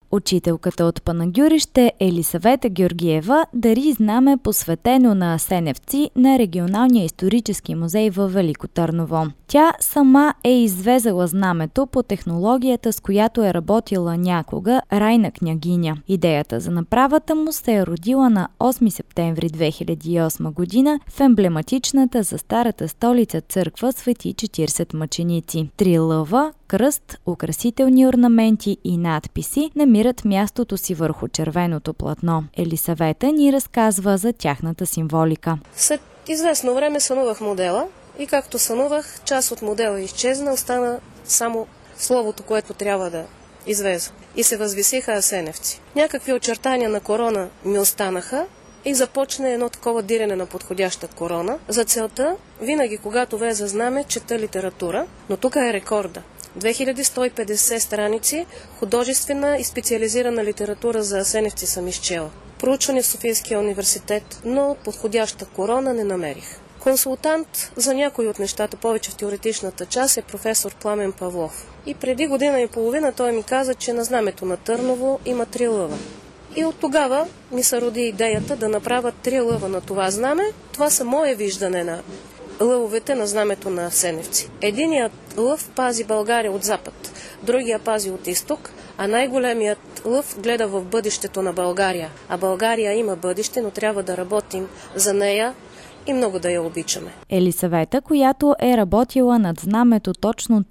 Учителката от Панагюрище Елисавета Георгиева дари знаме, посветено на асеневци, на Регионалния исторически музей във Велико Търново. Тя сама е извезала знамето по технологията, с която е работила някога Райна княгиня. Идеята за направата му се е родила на 8 септември 2008 година в емблематичната за старата столица църква Свети 40 мъченици. 3 лъва, кръст, украсителни орнаменти и надписи намират мястото си върху червеното платно. Елисавета ни разказва за тяхната символика. След известно време сънувах модела и както сънувах, част от модела изчезна, остана само словото, което трябва да извеза. И се възвисиха асеневци. Някакви очертания на корона ми останаха и започна едно такова дирене на подходяща корона. За целта, винаги когато веза знаме, чета литература, но тук е рекорда. 2150 страници художествена и специализирана литература за асеневци съм изчела. Проучване в Софийския университет, но подходяща корона не намерих. Консултант за някои от нещата, повече в теоретичната част, е професор Пламен Павлов. И преди година и половина той ми каза, че на знамето на Търново има 3 лъва. И от тогава ми се роди идеята да направя 3 лъва на това знаме. Това са мое виждане на лъвовете на знамето на асеневци. Единият лъв пази България от запад, другия пази от изток, а най-големият лъв гледа в бъдещето на България. А България има бъдеще, но трябва да работим за нея и много да я обичаме. Елисавета, която е работила над знамето точно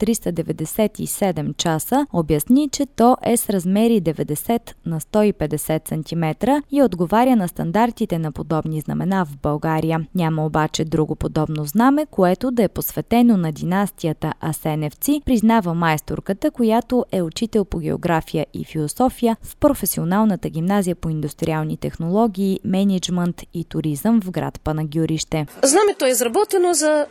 397 часа, обясни, че то е с размери 90 на 150 см и отговаря на стандартите на подобни знамена в България. Няма обаче друго подобно знаме, което да е посветено на династията Асеневци, признава майсторката, която е учител по география и философия в професионалната гимназия по индустриални технологии, мениджмънт и туризъм в град Панагюрище. Знамето е изработено за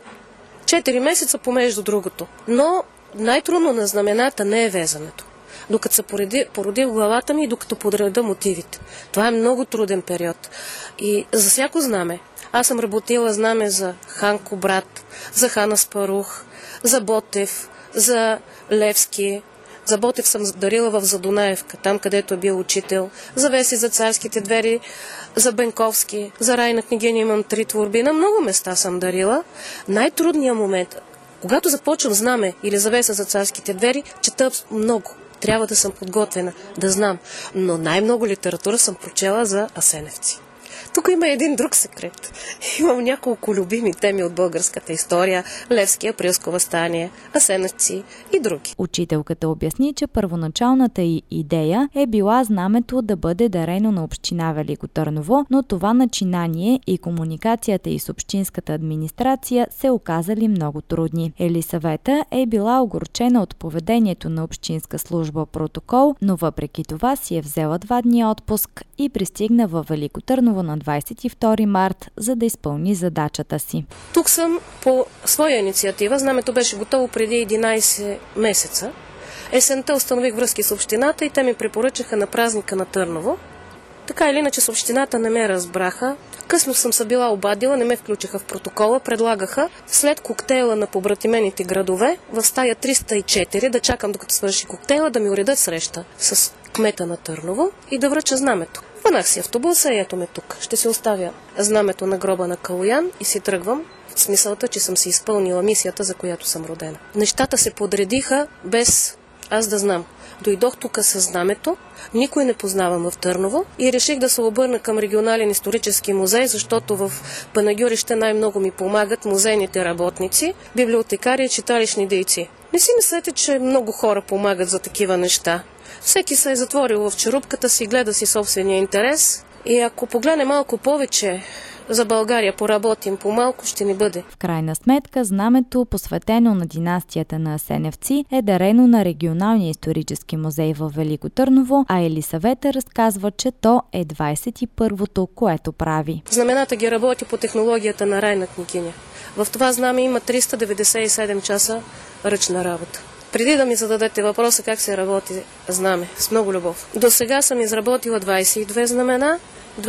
4 месеца помежду другото, но най-трудно на знамената не е везането. Докато се породи в главата ми и докато подреда мотивите. Това е много труден период. И за всяко знаме. Аз съм работила знаме за хан Кубрат, за хан Аспарух, за Ботев, за Левски. За Ботев съм дарила в Задунаевка, там където е бил учител. За Веси за царските двери, за Бенковски, за Райна княгиня имам 3 творби. На много места съм дарила. Най-трудният момент, когато започвам знаме или завеса за царските двери, чета много. Трябва да съм подготвена, да знам. Но най-много литература съм прочела за асеневци. Тук има един друг секрет. Имам няколко любими теми от българската история. Левски, Априлско въстание, асеневци и други. Учителката обясни, че първоначалната й идея е била знамето да бъде дарено на община Велико Търново, но това начинание и комуникацията й с общинската администрация се оказали много трудни. Елисавета е била огорчена от поведението на общинска служба Протокол, но въпреки това си е взела 2 дни отпуск и пристигна във Велико Търново на 22 март, за да изпълни задачата си. Тук съм по своя инициатива. Знамето беше готово преди 11 месеца. Есента установих връзки с общината и те ми препоръчаха на празника на Търново. Така или иначе с общината не ме разбраха. Късно съм се била обадила, не ме включиха в протокола, предлагаха след коктейла на побратимените градове в стая 304 да чакам докато свърши коктейла, да ми уредят среща с кмета на Търново и да връча знамето. Хванах си автобуса и ето ме тук. Ще си оставя знамето на гроба на Калоян и си тръгвам в смисълта, че съм си изпълнила мисията, за която съм родена. Нещата се подредиха без аз да знам. Дойдох тук със знамето, никой не познавам в Търново и реших да се обърна към регионален исторически музей, защото в Панагюрище най-много ми помагат музейните работници, библиотекари и читалищни дейци. Не си мислете, че много хора помагат за такива неща. Всеки се е затворил в черупката си, гледа си собствения интерес и ако погледне малко повече за България, поработим по-малко, ще ни бъде. В крайна сметка, знамето, посветено на династията на Асеневци, е дарено на Регионалния исторически музей във Велико Търново, а Елисавета разказва, че то е 21-то, което прави. Знамената ги работи по технологията на Райна княгиня. В това знаме има 397 часа ръчна работа. Преди да ми зададете въпроса как се работи знаме, с много любов. До сега съм изработила 22 знамена,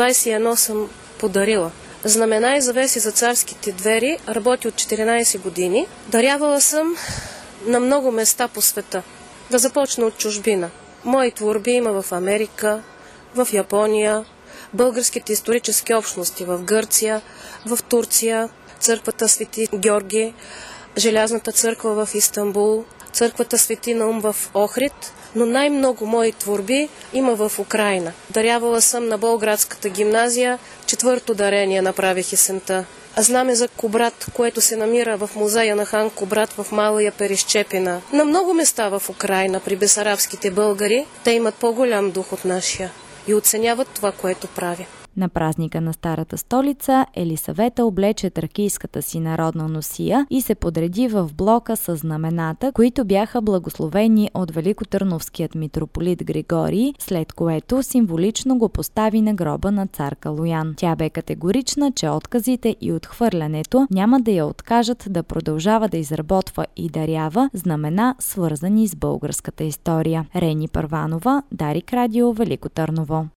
21 съм подарила. Знамена и завеси за царските двери работи от 14 години. Дарявала съм на много места по света. Да започна от чужбина. Мои творби има в Америка, в Япония, българските исторически общности в Гърция, в Турция, църквата Свети Георги, Желязната църква в Истанбул, църквата Свети Наум в Охрид, но най-много мои творби има в Украйна. Дарявала съм на Болградската гимназия, 4-то дарение направих есента. Знаме за Кубрат, което се намира в музея на хан Кубрат в Малая Перещепина. На много места в Украйна при бесарабските българи те имат по-голям дух от нашия и оценяват това, което прави. На празника на Старата столица Елисавета облече тракийската си народна носия и се подреди в блока с знамената, които бяха благословени от великотърновският митрополит Григорий, след което символично го постави на гроба на цар Калоян. Тя бе категорична, че отказите и отхвърлянето няма да я откажат да продължава да изработва и дарява знамена, свързани с българската история. Рени Първанова, Дарик Радио, Велико Търново.